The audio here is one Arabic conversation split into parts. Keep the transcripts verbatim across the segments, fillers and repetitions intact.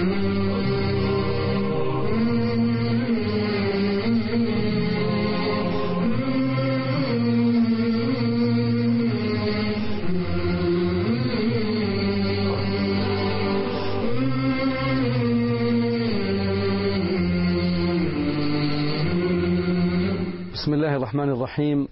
بسم الله الرحمن الرحيم.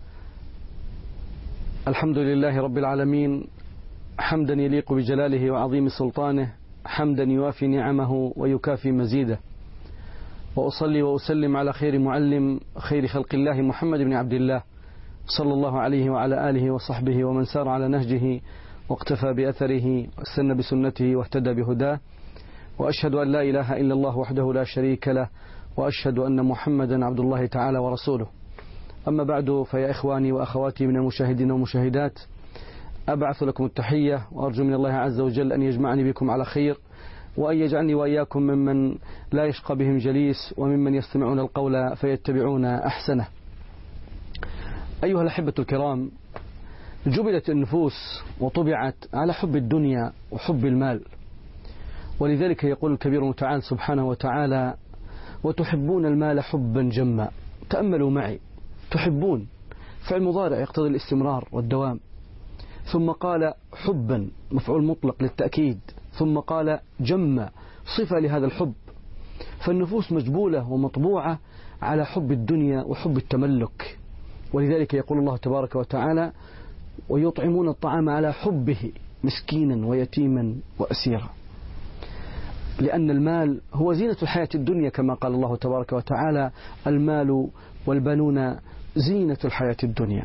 الحمد لله رب العالمين، حمدا يليق بجلاله وعظيم سلطانه، حمدا يوافي نعمه ويكافي مزيده، وأصلي وأسلم على خير معلم خير خلق الله محمد بن عبد الله صلى الله عليه وعلى آله وصحبه ومن سار على نهجه واقتفى بأثره واستنى بسنته واهتدى بهداه، وأشهد أن لا إله إلا الله وحده لا شريك له، وأشهد أن محمدا عبد الله تعالى ورسوله. أما بعد، فيا إخواني وأخواتي من المشاهدين والمشاهدات، أبعث لكم التحية وأرجو من الله عز وجل أن يجمعني بكم على خير، وأن يجعلني وإياكم ممن لا يشقى بهم جليس، وممن يستمعون القول فيتبعون أحسنه. أيها الأحبة الكرام، جبلت النفوس وطبعت على حب الدنيا وحب المال، ولذلك يقول الكبير المتعال سبحانه وتعالى: وتحبون المال حبا جما. تأملوا معي، تحبون فعل مضارع يقتضي الاستمرار والدوام، ثم قال حبا مفعول مطلق للتأكيد، ثم قال جما صفة لهذا الحب. فالنفوس مجبولة ومطبوعة على حب الدنيا وحب التملك، ولذلك يقول الله تبارك وتعالى: ويطعمون الطعام على حبه مسكينا ويتيما وأسيرا. لأن المال هو زينة الحياة الدنيا، كما قال الله تبارك وتعالى: المال والبنون زينة الحياة الدنيا.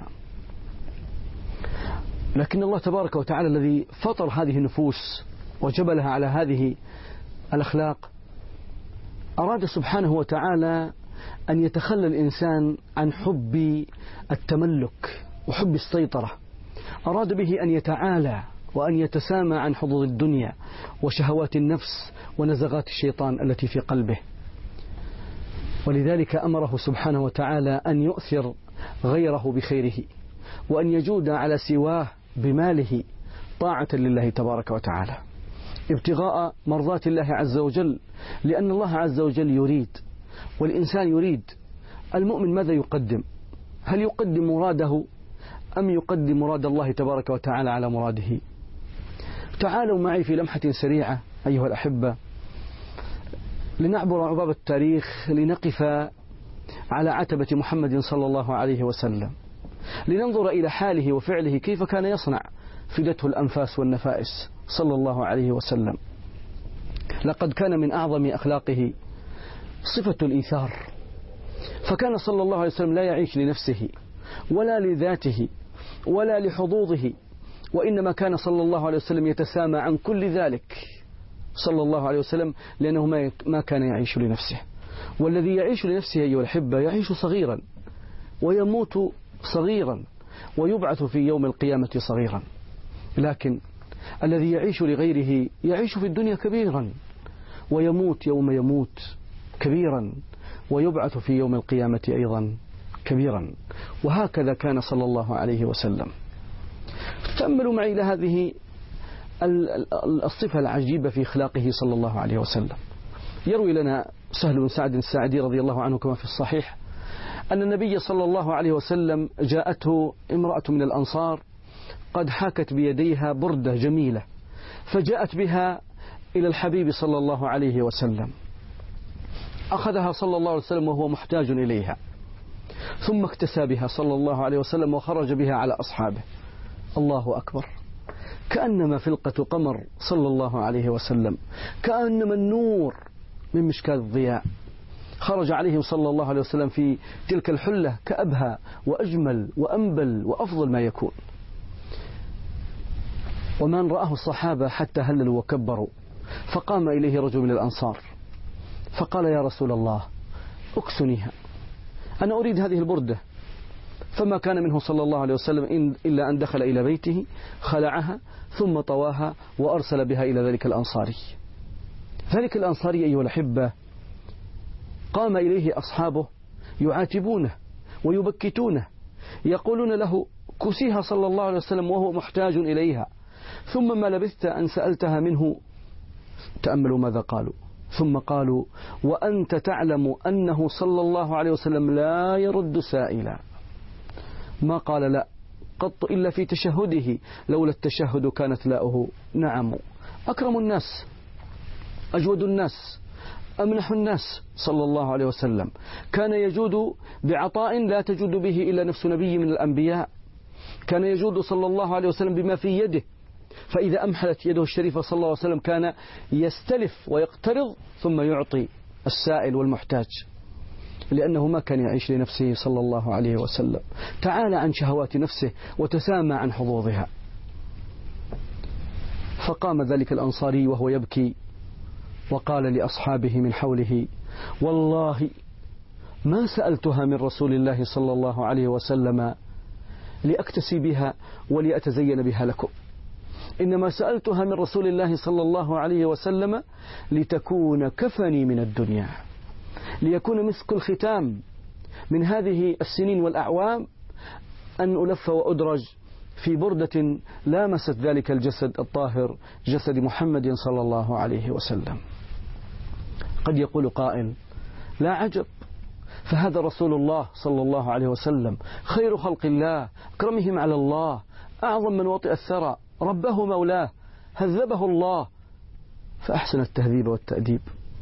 لكن الله تبارك وتعالى الذي فطر هذه النفوس وجبلها على هذه الأخلاق أراد سبحانه وتعالى أن يتخلى الإنسان عن حب التملك وحب السيطرة، أراد به أن يتعالى وأن يتسامى عن حظوظ الدنيا وشهوات النفس ونزغات الشيطان التي في قلبه. ولذلك أمره سبحانه وتعالى أن يؤثر غيره بخيره، وأن يجود على سواه بماله طاعة لله تبارك وتعالى، ابتغاء مرضات الله عز وجل، لأن الله عز وجل يريد والإنسان يريد. المؤمن ماذا يقدم؟ هل يقدم مراده أم يقدم مراد الله تبارك وتعالى على مراده؟ تعالوا معي في لمحة سريعة أيها الأحبة لنعبر عباب التاريخ، لنقف على عتبة محمد صلى الله عليه وسلم، لننظر إلى حاله وفعله كيف كان يصنع، فدته الأنفاس والنفائس صلى الله عليه وسلم. لقد كان من أعظم أخلاقه صفة الإيثار، فكان صلى الله عليه وسلم لا يعيش لنفسه ولا لذاته ولا لحظوظه، وإنما كان صلى الله عليه وسلم يتسامى عن كل ذلك صلى الله عليه وسلم، لأنه ما كان يعيش لنفسه. والذي يعيش لنفسه أيها الأحبة يعيش صغيرا ويموت صغيرا ويبعث في يوم القيامة صغيرا، لكن الذي يعيش لغيره يعيش في الدنيا كبيرا ويموت يوم يموت كبيرا ويبعث في يوم القيامة أيضا كبيرا. وهكذا كان صلى الله عليه وسلم. تأملوا معي إلى هذه الصفة العجيبة في أخلاقه صلى الله عليه وسلم. يروي لنا سهل بن سعد الساعدي رضي الله عنه كما في الصحيح أن النبي صلى الله عليه وسلم جاءته امرأة من الأنصار قد حاكت بيديها بردة جميلة، فجاءت بها إلى الحبيب صلى الله عليه وسلم، أخذها صلى الله عليه وسلم وهو محتاج إليها، ثم اكتسى بها صلى الله عليه وسلم وخرج بها على أصحابه. الله أكبر، كأنما فلقة قمر صلى الله عليه وسلم، كأنما النور من مشكاة الضياء، خرج عليهم صلى الله عليه وسلم في تلك الحلة كأبهى وأجمل وأنبل وأفضل ما يكون. ومن رآه الصحابة حتى هللوا وكبروا، فقام إليه رجل من الأنصار فقال: يا رسول الله اكسنيها، أنا أريد هذه البردة. فما كان منه صلى الله عليه وسلم إلا أن دخل إلى بيته خلعها ثم طواها وأرسل بها إلى ذلك الأنصاري. ذلك الأنصاري أيها الأحبة قام إليه أصحابه يعاتبونه ويبكتونه، يقولون له: كسيها صلى الله عليه وسلم وهو محتاج إليها، ثم ما لبثت أن سألتها منه تأملوا ماذا قالوا. ثم قالوا: وأنت تعلم أنه صلى الله عليه وسلم لا يرد سائلا. ما قال لا قط إلا في تشهده، لولا التشهد كانت لاؤه. نعم، أكرم الناس، أجود الناس، أمنح الناس صلى الله عليه وسلم، كان يجود بعطاء لا تجود به إلا نفس نبي من الأنبياء. كان يجود صلى الله عليه وسلم بما في يده، فإذا أمحلت يده الشريفة صلى الله عليه وسلم كان يستلف ويقترض ثم يعطي السائل والمحتاج، لأنه ما كان يعيش لنفسه صلى الله عليه وسلم، تعالى عن شهوات نفسه وتسامى عن حظوظها. فقام ذلك الأنصاري وهو يبكي وقال لأصحابه من حوله: والله ما سألتها من رسول الله صلى الله عليه وسلم لأكتسي بها ولأتزين بها لكم، إنما سألتها من رسول الله صلى الله عليه وسلم لتكون كفني من الدنيا، ليكون مسك الختام من هذه السنين والأعوام، أن ألف وأدرج في بردة لامست ذلك الجسد الطاهر، جسد محمد صلى الله عليه وسلم. قد يقول قائل: لا عجب، فهذا رسول الله صلى الله عليه وسلم خير خلق الله، أكرمهم على الله، أعظم من وطئ الثرى، ربه مولاه، هذبه الله فأحسن التهذيب والتأديب.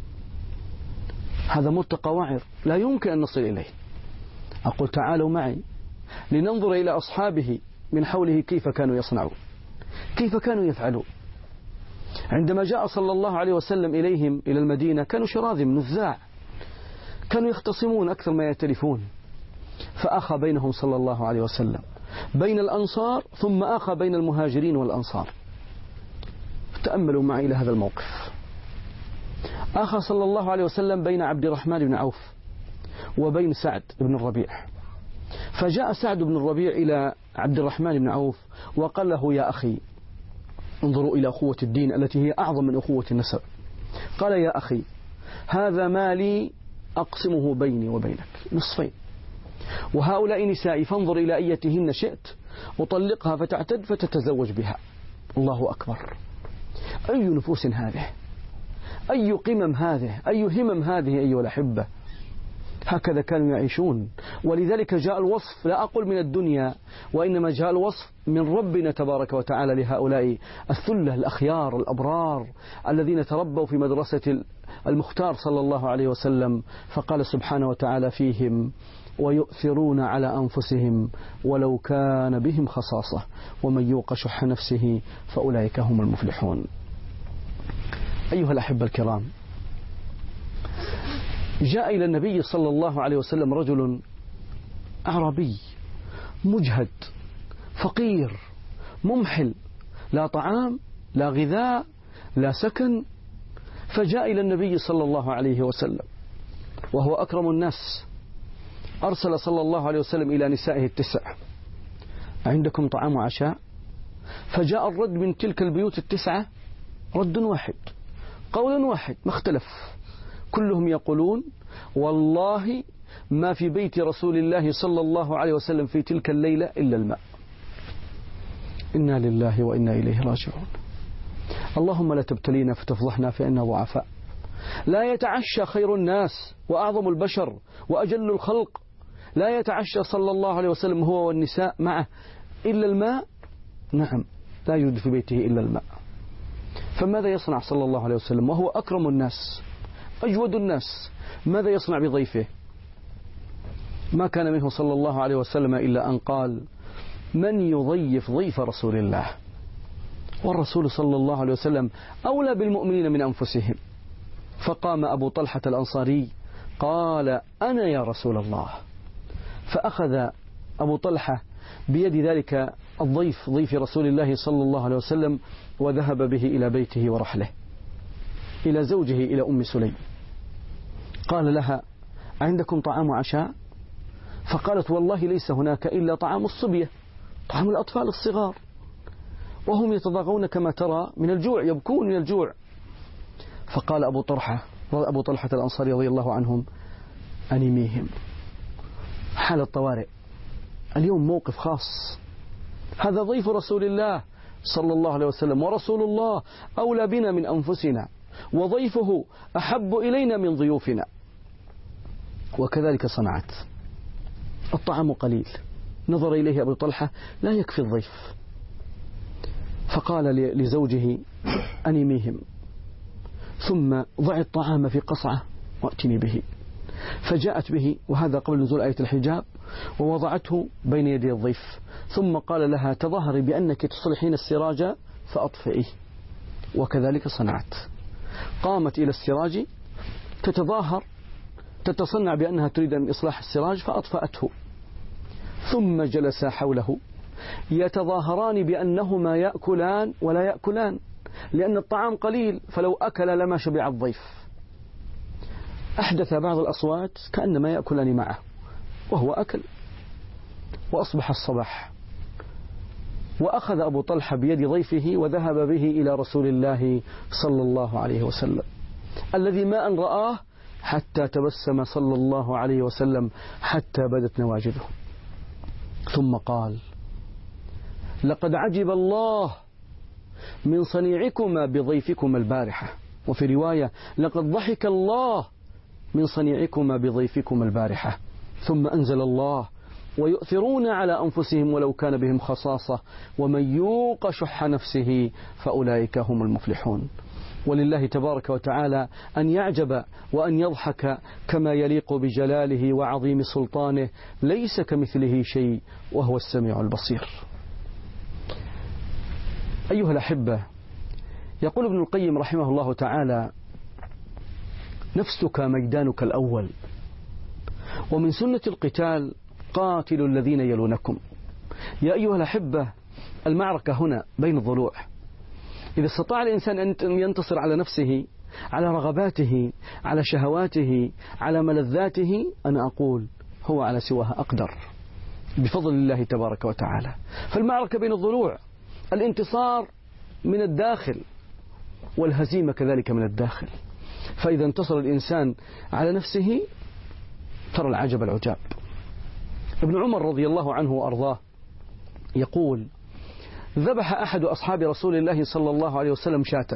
هذا مرتقى وعر لا يمكن أن نصل إليه. أقول: تعالوا معي لننظر إلى أصحابه من حوله كيف كانوا يصنعون، كيف كانوا يفعلون. عندما جاء صلى الله عليه وسلم إليهم إلى المدينة كانوا شراذم نزاع، كانوا يختصمون أكثر ما يتلفون، فأخى بينهم صلى الله عليه وسلم، بين الأنصار ثم أخى بين المهاجرين والأنصار. تأملوا معي إلى هذا الموقف. أخى صلى الله عليه وسلم بين عبد الرحمن بن عوف وبين سعد بن الربيع، فجاء سعد بن الربيع إلى عبد الرحمن بن عوف وقال له: يا أخي، انظروا إلى أخوة الدين التي هي أعظم من أخوة النسب. قال: يا أخي، هذا مالي أقسمه بيني وبينك نصفين، وهؤلاء نسائي فانظر إلى أيتهن شئت أطلقها فتعتد فتتزوج بها. الله أكبر، أي نفوس هذه، أي قمم هذه، أي همم هذه أيها الأحبة. هكذا كانوا يعيشون، ولذلك جاء الوصف، لا أقول من الدنيا، وإنما جاء الوصف من ربنا تبارك وتعالى لهؤلاء الثلة الأخيار الأبرار الذين تربوا في مدرسة المختار صلى الله عليه وسلم. فقال سبحانه وتعالى فيهم: ويؤثرون على أنفسهم ولو كان بهم خصاصة ومن يوق شح نفسه فأولئك هم المفلحون. أيها الأحبة الكرام، جاء إلى النبي صلى الله عليه وسلم رجل أعرابي مجهد فقير ممحل، لا طعام لا غذاء لا سكن، فجاء إلى النبي صلى الله عليه وسلم وهو أكرم الناس. أرسل صلى الله عليه وسلم إلى نسائه التسع: عندكم طعام وعشاء؟ فجاء الرد من تلك البيوت التسعة رد واحد، قول واحد ما اختلف، كلهم يقولون: والله ما في بيت رسول الله صلى الله عليه وسلم في تلك الليلة إلا الماء. إنا لله وإنا إليه راجعون. اللهم لا تبتلينا فتفضحنا فإنا ضعفاء. لا يتعشى خير الناس وأعظم البشر وأجل الخلق، لا يتعشى صلى الله عليه وسلم هو والنساء معه إلا الماء. نعم، لا يوجد في بيته إلا الماء. فماذا يصنع صلى الله عليه وسلم وهو أكرم الناس أجود الناس؟ ماذا يصنع بضيفه؟ ما كان منه صلى الله عليه وسلم إلا أن قال: من يضيف ضيف رسول الله؟ والرسول صلى الله عليه وسلم أولى بالمؤمنين من أنفسهم. فقام أبو طلحة الأنصاري قال: أنا يا رسول الله. فأخذ أبو طلحة بيد ذلك الضيف ضيف رسول الله صلى الله عليه وسلم وذهب به إلى بيته ورحله إلى زوجه إلى أم سليم. قال لها: عندكم طعام وعشاء؟ فقالت: والله ليس هناك إلا طعام الصبية، طعام الأطفال الصغار، وهم يتضاغون كما ترى من الجوع، يبكون من الجوع. فقال أبو طلحة أبو طلحة الأنصاري رضي الله عنهم: أنميهم. حالة طوارئ، اليوم موقف خاص، هذا ضيف رسول الله صلى الله عليه وسلم، ورسول الله أولى بنا من أنفسنا، وضيفه أحب إلينا من ضيوفنا. وكذلك صنعت. الطعام قليل، نظر إليه أبو طلحة لا يكفي الضيف، فقال لزوجه أنميهم، ثم ضع الطعام في قصعة وأتني به. فجاءت به، وهذا قبل نزول آية الحجاب، ووضعته بين يدي الضيف، ثم قال لها تظاهري بأنك تصلحين السراج فأطفئيه. وكذلك صنعت، قامت إلى السراج تتظاهر تتصنع بأنها تريد أن إصلاح السراج فأطفأته، ثم جلسا حوله يتظاهران بأنهما يأكلان ولا يأكلان، لأن الطعام قليل، فلو أكل لما شبع الضيف. أحدث بعض الأصوات كأنما يأكلان معه، وهو أكل. وأصبح الصباح، وأخذ أبو طلحة بيد ضيفه وذهب به إلى رسول الله صلى الله عليه وسلم، الذي ما أن رآه حتى تبسم صلى الله عليه وسلم حتى بدت نواجذه، ثم قال لقد عجب الله من صنيعكما بضيفكما البارحة، وفي رواية لقد ضحك الله من صنيعكما بضيفكما البارحة. ثم أنزل الله ويؤثرون على أنفسهم ولو كان بهم خصاصة ومن يوق شح نفسه فأولئك هم المفلحون. ولله تبارك وتعالى أن يعجب وأن يضحك كما يليق بجلاله وعظيم سلطانه، ليس كمثله شيء وهو السميع البصير. أيها الأحبة، يقول ابن القيم رحمه الله تعالى نفسك ميدانك الأول، ومن سنة القتال قاتلوا الذين يلونكم. يا أيها الأحبة، المعركة هنا بين الضلوع. إذا استطاع الإنسان أن ينتصر على نفسه، على رغباته، على شهواته، على ملذاته، أنا أقول هو على سواها أقدر بفضل الله تبارك وتعالى. فالمعركة بين الضلوع، الانتصار من الداخل والهزيمة كذلك من الداخل. فإذا انتصر الإنسان على نفسه ترى العجب العجاب. ابن عمر رضي الله عنه وأرضاه يقول ذبح أحد أصحاب رسول الله صلى الله عليه وسلم شاة،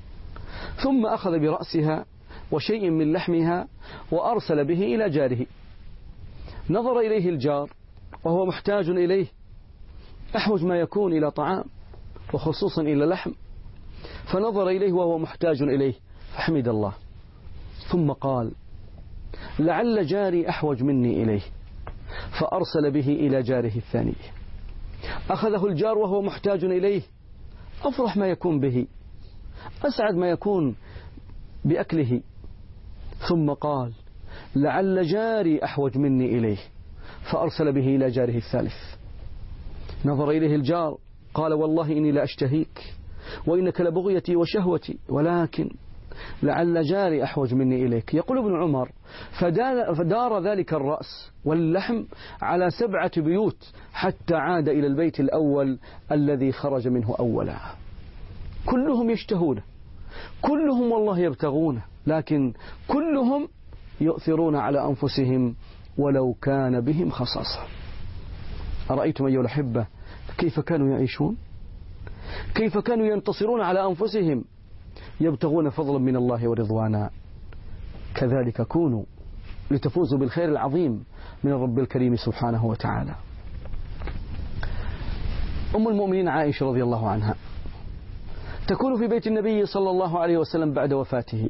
ثم أخذ برأسها وشيء من لحمها وأرسل به إلى جاره. نظر إليه الجار وهو محتاج إليه، أحوج ما يكون إلى طعام وخصوصا إلى لحم، فنظر إليه وهو محتاج إليه فحمد الله، ثم قال لعل جاري أحوج مني إليه، فأرسل به إلى جاره الثاني. أخذه الجار وهو محتاج إليه، أفرح ما يكون به، أسعد ما يكون بأكله، ثم قال لعل جاري أحوج مني إليه، فأرسل به إلى جاره الثالث. نظر إليه الجار قال والله إني لأشتهيك وإنك لبغيتي وشهوتي، ولكن لعل جاري أحوج مني إليك. يقول ابن عمر فدار ذلك الرأس واللحم على سبعة بيوت حتى عاد إلى البيت الأول الذي خرج منه أولا. كلهم يشتهونه، كلهم والله يبتغونه، لكن كلهم يؤثرون على أنفسهم ولو كان بهم خصاصة. أرأيتم أيها الأحبة كيف كانوا يعيشون؟ كيف كانوا ينتصرون على أنفسهم يبتغون فضلا من الله ورضوانا؟ كذلك كونوا لتفوزوا بالخير العظيم من الرب الكريم سبحانه وتعالى. أم المؤمنين عائشة رضي الله عنها تكون في بيت النبي صلى الله عليه وسلم بعد وفاته،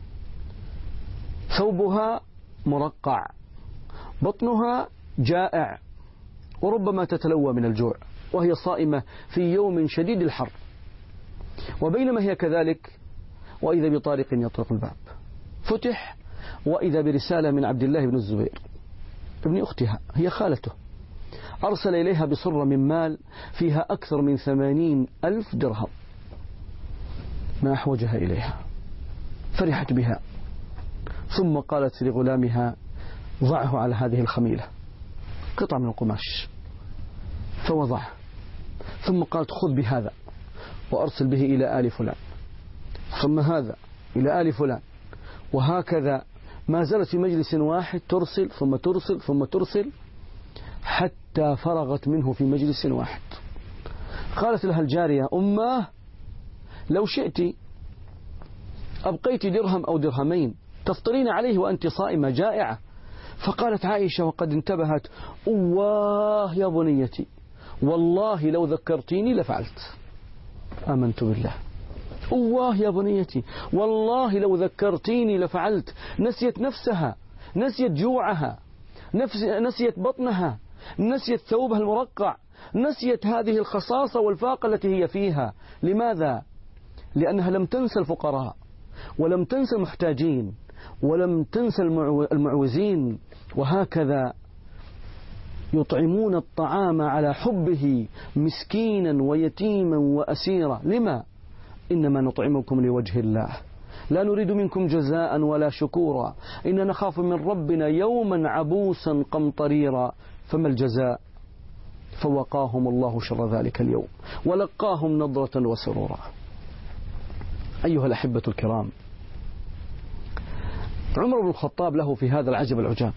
ثوبها مرقع، بطنها جائع، وربما تتلوى من الجوع، وهي صائمة في يوم شديد الحر. وبينما هي كذلك وإذا بطارق يطرق الباب، فتح وإذا برسالة من عبد الله بن الزبير ابن أختها، هي خالته، أرسل إليها بصرة من مال فيها أكثر من ثمانين ألف درهم، ما أحوجها إليها، فرحت بها، ثم قالت لغلامها ضعه على هذه الخميلة، قطعة من القماش، فوضعه، ثم قالت خذ بهذا وأرسل به إلى آل فلان، ثم هذا إلى آل فلان، وهكذا ما زالت في مجلس واحد ترسل ثم ترسل ثم ترسل حتى فرغت منه في مجلس واحد. قالت لها الجارية أماه لو شئت أبقيت درهم أو درهمين تفطرين عليه وأنت صائمة جائعة. فقالت عائشة وقد انتبهت: أواه يا بنيتي، والله لو ذكرتيني لفعلت. آمنت بالله. أواه يا بنيتي، والله لو ذكرتيني لفعلت. نسيت نفسها، نسيت جوعها، نسيت بطنها، نسيت ثوبها المرقع، نسيت هذه الخصاصة والفاقة التي هي فيها. لماذا؟ لأنها لم تنسى الفقراء، ولم تنسى المحتاجين، ولم تنسى المعوزين. وهكذا يطعمون الطعام على حبه مسكينا ويتيما وأسيرا. لما؟ إنما نطعمكم لوجه الله، لا نريد منكم جزاء ولا شكورا، إننا نخاف من ربنا يوما عبوسا قمطريرا. فما الجزاء؟ فوقاهم الله شر ذلك اليوم ولقاهم نضرة وسرورا. أيها الأحبة الكرام، عمر بن الخطاب له في هذا العجب العجاب.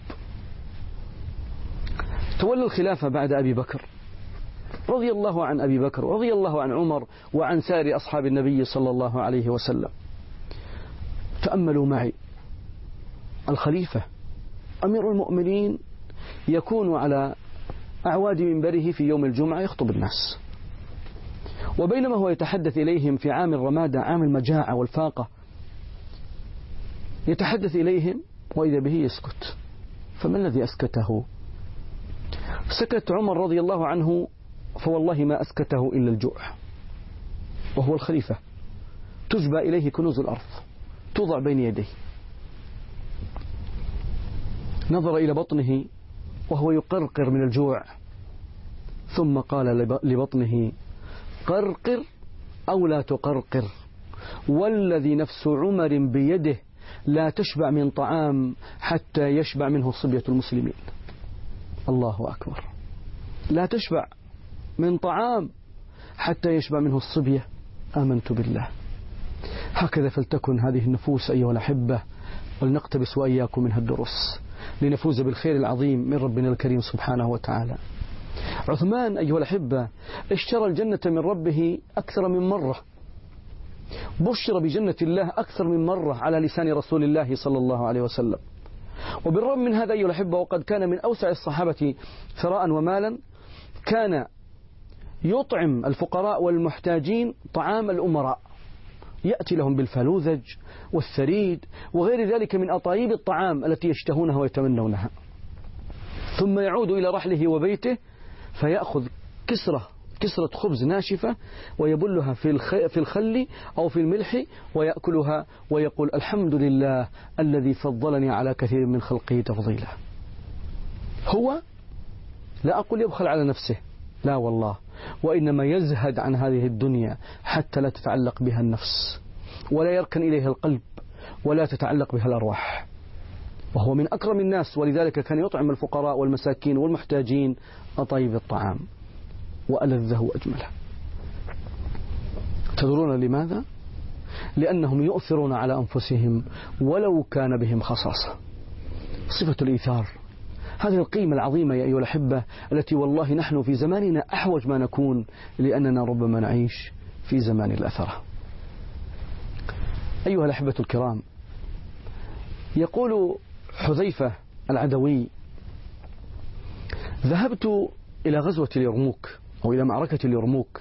تولى الخلافة بعد أبي بكر رضي الله عن أبي بكر ورضي الله عن عمر وعن سائر أصحاب النبي صلى الله عليه وسلم. تأملوا معي، الخليفة أمير المؤمنين يكون على أعواد منبره في يوم الجمعة يخطب الناس، وبينما هو يتحدث إليهم في عام الرمادة، عام المجاعة والفاقة، يتحدث إليهم وإذا به يسكت. فما الذي أسكته؟ سكت عمر رضي الله عنه، فوالله ما أسكته إلا الجوع، وهو الخليفة. تجبى إليه كنوز الأرض، توضع بين يديه. نظر إلى بطنه وهو يقرقر من الجوع، ثم قال لبطنه: قرقر أو لا تقرقر، والذي نفس عمر بيده لا تشبع من طعام حتى يشبع منه صبية المسلمين. الله أكبر. لا تشبع من طعام حتى يشبع منه الصبية. آمنت بالله. هكذا فلتكن هذه النفوس أيها الأحبة، ولنقتبس وإياكم منها الدروس لنفوز بالخير العظيم من ربنا الكريم سبحانه وتعالى. عثمان أيها الأحبة اشترى الجنة من ربه أكثر من مرة، بشر بجنة الله أكثر من مرة على لسان رسول الله صلى الله عليه وسلم. وبالرغم من هذا أيها الأحبة، وقد كان من أوسع الصحابة ثراء ومالا، كان يطعم الفقراء والمحتاجين طعام الأمراء، يأتي لهم بالفلوذج والثريد وغير ذلك من أطايب الطعام التي يشتهونها ويتمنونها، ثم يعود إلى رحله وبيته فيأخذ كسرة كسرة خبز ناشفة ويبلها في في الخل أو في الملح ويأكلها ويقول: الحمد لله الذي فضلني على كثير من خلقه تفضيلا. هو لا أقول يبخل على نفسه، لا والله، وإنما يزهد عن هذه الدنيا حتى لا تتعلق بها النفس ولا يركن إليها القلب ولا تتعلق بها الأرواح، وهو من أكرم الناس، ولذلك كان يطعم الفقراء والمساكين والمحتاجين أطيب الطعام وألذه وأجمله. تدرون لماذا؟ لأنهم يؤثرون على أنفسهم ولو كان بهم خصاصة. صفة الإيثار، هذه القيمة العظيمة يا أيها الأحبة التي والله نحن في زماننا أحوج ما نكون، لأننا ربما نعيش في زمان الأثرة. أيها الأحبة الكرام، يقول حذيفة العدوي: ذهبت إلى غزوة اليرموك أو إلى معركة اليرموك،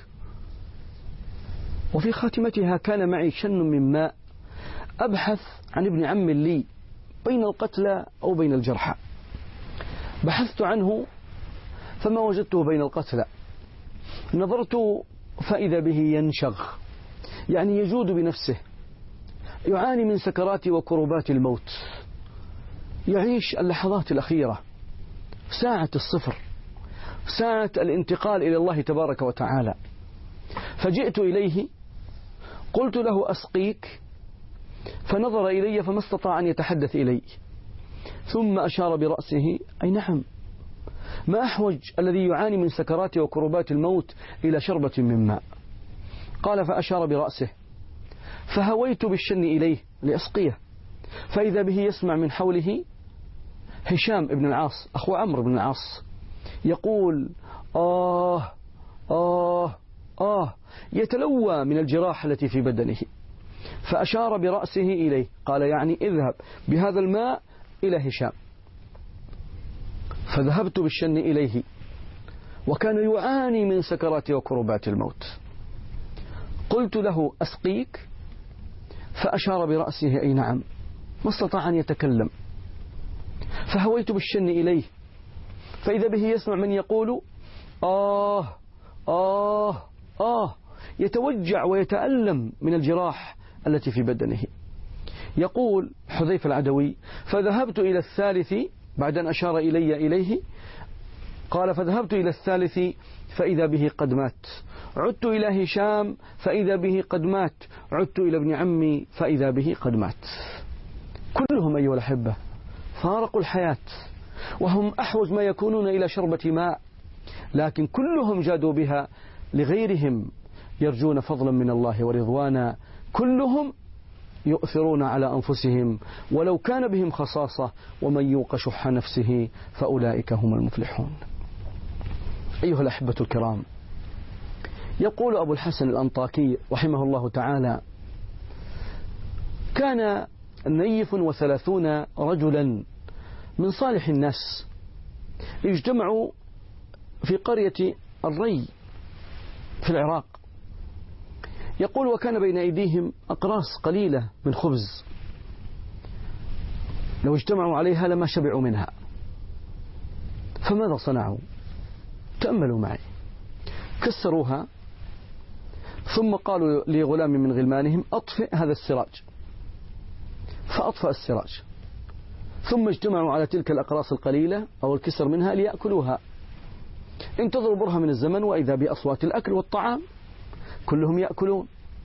وفي خاتمتها كان معي شن من ماء أبحث عن ابن عم لي بين القتلى أو بين الجرحى. بحثت عنه فما وجدته بين القتلى، نظرت فإذا به ينشغ، يعني يجود بنفسه، يعاني من سكرات وكربات الموت، يعيش اللحظات الأخيرة، ساعة الصفر، ساعة الانتقال إلى الله تبارك وتعالى. فجئت إليه قلت له: أسقيك؟ فنظر إلي فما استطاع أن يتحدث إلي، ثم أشار برأسه: أي نعم، ما أحوج الذي يعاني من سكرات وكربات الموت إلى شربة من ماء. قال: فأشار برأسه، فهويت بالشن إليه لأسقيه، فإذا به يسمع من حوله هشام بن العاص أخو عمرو بن العاص يقول: آه آه آه، يتلوى من الجراح التي في بدنه. فأشار برأسه إليه، قال يعني اذهب بهذا الماء إلى هشام. فذهبت بالشن إليه وكان يعاني من سكرات وكربات الموت. قلت له أسقيك؟ فأشار برأسه أي نعم، ما استطاع أن يتكلم. فهويت بالشن إليه فإذا به يسمع من يقول آه آه آه، يتوجع ويتألم من الجراح التي في بدنه. يقول حذيفة العدوي فذهبت إلى الثالث بعد أن أشار إلي إليه، قال فذهبت إلى الثالث فإذا به قد مات، عدت إلى هشام فإذا به قد مات، عدت إلى ابن عمي فإذا به قد مات. كلهم أيها الأحبة فارقوا الحياة وهم أحوج ما يكونون إلى شربة ماء، لكن كلهم جادوا بها لغيرهم يرجون فضلا من الله ورضوانا. كلهم يؤثرون على أنفسهم ولو كان بهم خصاصة، ومن يوق شح نفسه فأولئك هم المفلحون. أيها الأحبة الكرام، يقول أبو الحسن الأنطاكي رحمه الله تعالى كان نيف وثلاثون رجلا من صالح الناس اجتمعوا في قرية الري في العراق. يقول وكان بين أيديهم أقراص قليلة من خبز، لو اجتمعوا عليها لما شبعوا منها. فماذا صنعوا؟ تأملوا معي. كسروها ثم قالوا لغلام من غلمانهم أطفئ هذا السراج، فأطفأ السراج، ثم اجتمعوا على تلك الأقراص القليلة أو الكسر منها ليأكلوها. انتظروا برهة من الزمن وإذا بأصوات الأكل والطعام، كلهم يأكلون.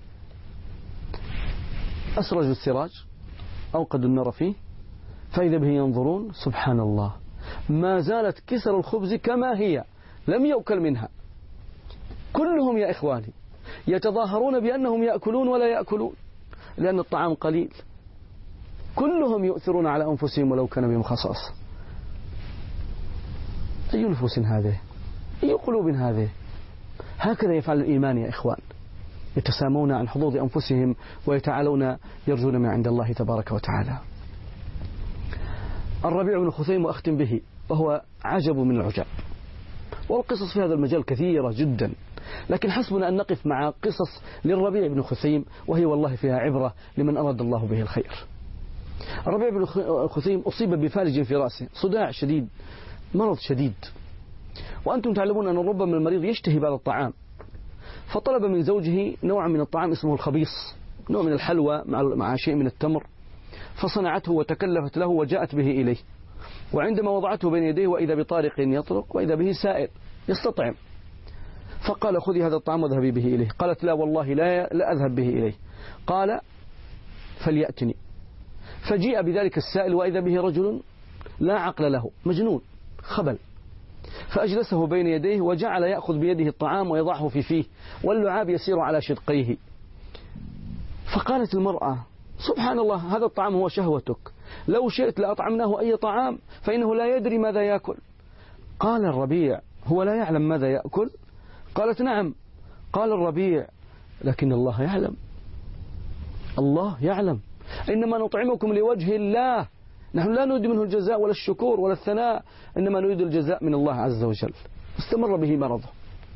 أسرجوا السراج، أوقدوا النار فيه، فإذا به ينظرون سبحان الله ما زالت كسر الخبز كما هي، لم يؤكل منها. كلهم يا إخواني يتظاهرون بأنهم يأكلون ولا يأكلون لأن الطعام قليل. كلهم يؤثرون على أنفسهم ولو كان بهم خصاصة. أي نفوس هذه؟ أي قلوب هذه؟ هكذا يفعل الإيمان يا إخوان، يتسامون عن حظوظ أنفسهم ويتعالون يرجون من عند الله تبارك وتعالى. الربيع بن خثيم وأختم به، وهو عجب من العجاب، والقصص في هذا المجال كثيرة جدا، لكن حسبنا أن نقف مع قصص للربيع بن خثيم وهي والله فيها عبرة لمن أراد الله به الخير. الربيع بن خثيم أصيب بفالج في رأسه، صداع شديد، مرض شديد، وأنتم تعلمون أن ربما المريض يشتهي بعض الطعام، فطلب من زوجه نوع من الطعام اسمه الخبيص، نوع من الحلوى مع شيء من التمر، فصنعته وتكلفت له وجاءت به إليه، وعندما وضعته بين يديه وإذا بطارق يطرق وإذا به سائل يستطعم، فقال خذي هذا الطعام واذهبي به إليه. قالت لا والله لا, لا أذهب به إليه. قال فليأتني. فجيء بذلك السائل وإذا به رجل لا عقل له، مجنون خبل، فأجلسه بين يديه وجعل يأخذ بيده الطعام ويضعه في فيه واللعاب يسير على شدقيه. فقالت المرأة سبحان الله هذا الطعام هو شهوتك، لو شئت لأطعمناه أي طعام فإنه لا يدري ماذا يأكل. قال الربيع هو لا يعلم ماذا يأكل؟ قالت نعم. قال الربيع لكن الله يعلم، الله يعلم، إنما نطعمكم لوجه الله، نحن لا نريد منه الجزاء ولا الشكور ولا الثناء، إنما نريد الجزاء من الله عز وجل. استمر به مرضه،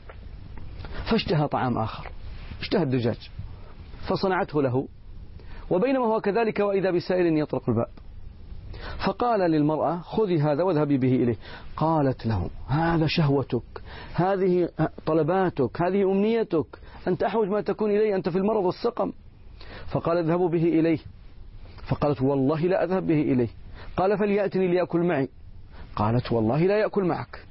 فاشتهى طعام آخر، اشتهى الدجاج، فصنعته له، وبينما هو كذلك وإذا بسائل يطرق الباب، فقال للمرأة خذي هذا واذهبي به إليه. قالت له هذا شهوتك، هذه طلباتك، هذه أمنيتك، أنت أحوج ما تكون إليه، أنت في المرض والسقم. فقال اذهبوا به إليه. فقالت والله لا أذهب به إليه. قال فليأتني ليأكل معي. قالت والله لا يأكل معك.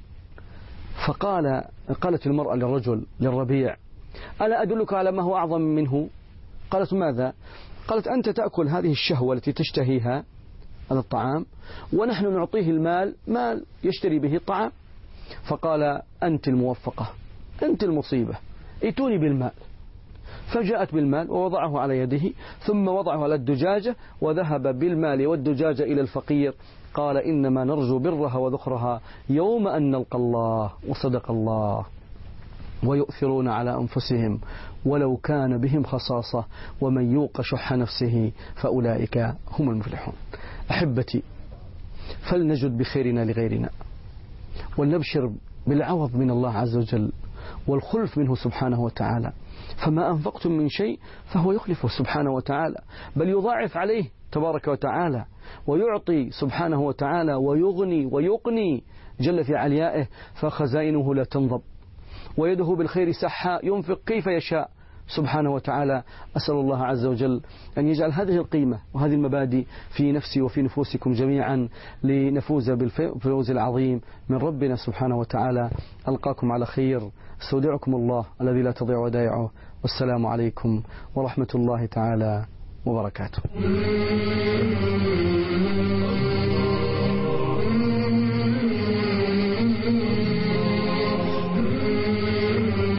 فقال قالت المرأة للرجل للربيع ألا أدلك على ما هو أعظم منه؟ قالت ماذا؟ قالت أنت تأكل هذه الشهوة التي تشتهيها هذا الطعام، ونحن نعطيه المال، مال يشتري به الطعام. فقال أنت الموفقة، أنت المصيبة، ائتوني بالمال. فجاءت بالمال ووضعه على يده، ثم وضعه على الدجاجة وذهب بالمال والدجاجة إلى الفقير. قال إنما نرجو برها وذخرها يوم أن نلقى الله، وصدق الله. ويؤثرون على أنفسهم ولو كان بهم خصاصة ومن يوق شح نفسه فأولئك هم المفلحون. أحبتي، فلنجد بخيرنا لغيرنا ولنبشر بالعوض من الله عز وجل والخلف منه سبحانه وتعالى، فما أنفقتم من شيء فهو يخلفه سبحانه وتعالى، بل يضاعف عليه تبارك وتعالى، ويعطي سبحانه وتعالى ويغني ويقني جل في عليائه، فخزائنه لا تنضب ويده بالخير سحاء ينفق كيف يشاء سبحانه وتعالى. أسأل الله عز وجل أن يجعل هذه القيمة وهذه المبادئ في نفسي وفي نفوسكم جميعا لنفوز بالفوز العظيم من ربنا سبحانه وتعالى. ألقاكم على خير، استودعكم الله الذي لا تضيع ودائعه، والسلام عليكم ورحمة الله تعالى وبركاته.